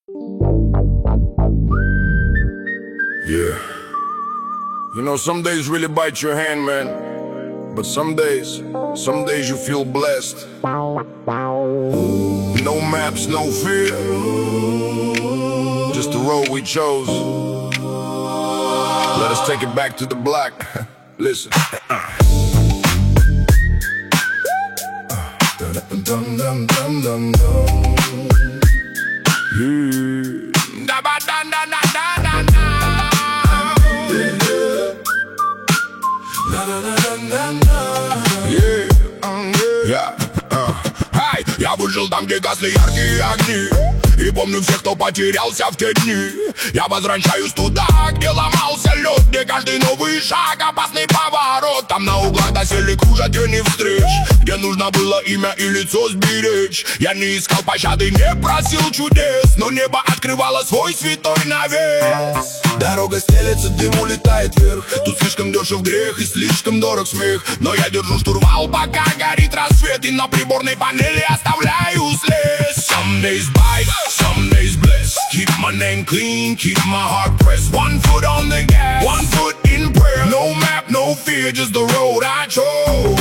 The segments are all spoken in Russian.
Yeah. You know, some days really bite your hand, man. But some days you feel blessed. No maps, no fear. Just the road we chose. Let us take it back to the block. Listen. Я выжил там, где гасли яркие огни, и помню всех, кто потерялся в те дни. Я возвращаюсь туда, где ломался лед, где каждый новый шаг опасный поворот. Там на углах доселе кружат тени встреч, где нужно было имя и лицо сберечь. Я не искал пощады, не просил чудес, но небо открывало свой святой навес. Дорога стелется, дым улетает вверх. Тут слишком дешев грех и слишком дорог смех. Но я держу штурвал, пока горит рассвет, и на приборной панели оставляю след. Some days bite, some days bless. Keep my name clean, keep my heart pressed. One foot on the gas, one foot in prayer. No map, no fear, just the road I chose.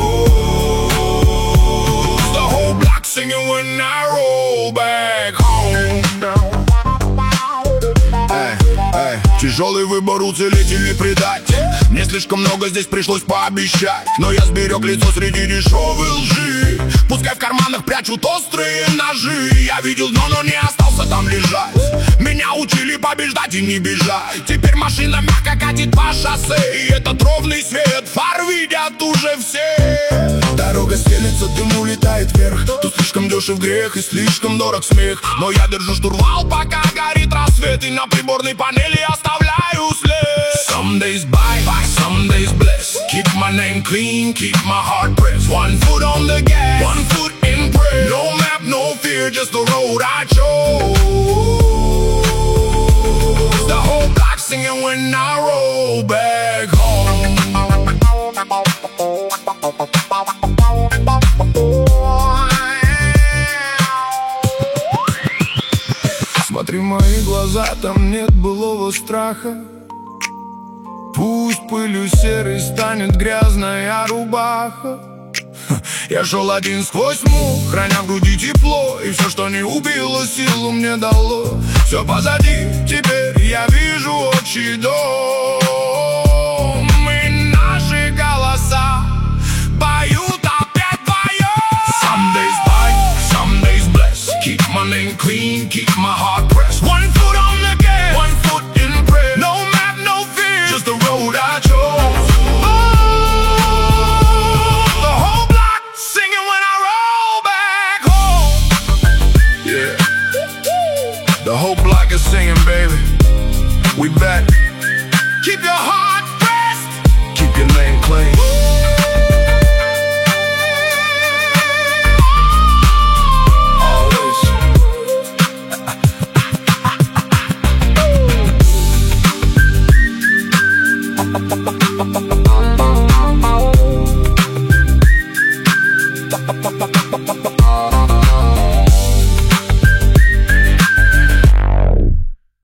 The whole block singing when I roll back home. Тяжелый выбор уцелеть или предать. Мне слишком много здесь пришлось пообещать, но я сберег лицо среди дешевой лжи. Пускай в карманах прячут острые ножи. Я видел дно, но не остался там лежать. Меня учили побеждать и не бежать. Теперь машина мягко катит по шоссе, и этот ровный свет фар видят уже все. Дорога стелется, дым улетает вверх. Тут слишком дешев грех и слишком дорог смех. Но я держу штурвал, пока горит рассвет, и на приборной панели оставляю след. Some days bite, some days bless. Keep my name clean, keep my heart pressed. One foot on the gas, one foot in prayer. No map, no fear, just the road I chose. The whole block singing when I roll back home. Смотри в мои глаза, там нет былого страха. Пусть пылью серой станет грязная рубаха. Я шел один сквозь тьму, храня в груди тепло, и все, что не убило, силу мне дало. Все позади, теперь я вижу отчий дом. И наши голоса поют опять вдвоем. Some days bite, some days bless. Keep my name clean, keep my heart pressed. One foot on the gas, one foot in prayer. No map, no fear, just the road I chose. The whole block singing when I roll back home. Yeah, the whole block is singing, baby. We back. Keep your heart